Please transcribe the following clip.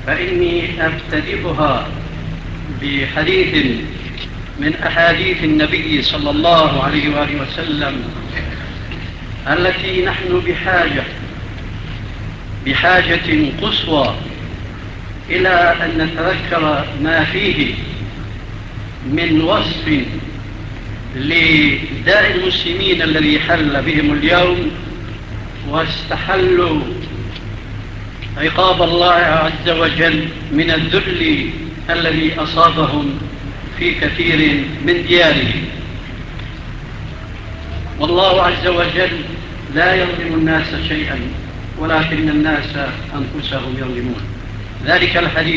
فإني أبتدئها بحديث من أحاديث النبي صلى الله عليه وآله وسلم التي نحن بحاجة قصوى إلى أن نتذكر ما فيه من وصف لداء المسلمين الذي حل بهم اليوم واستحلوا عقاب الله عز وجل من الذل الذي أصابهم في كثير من ديارهم. والله عز وجل لا يظلم الناس شيئا ولكن الناس أنفسهم يظلمون. ذلك الحديث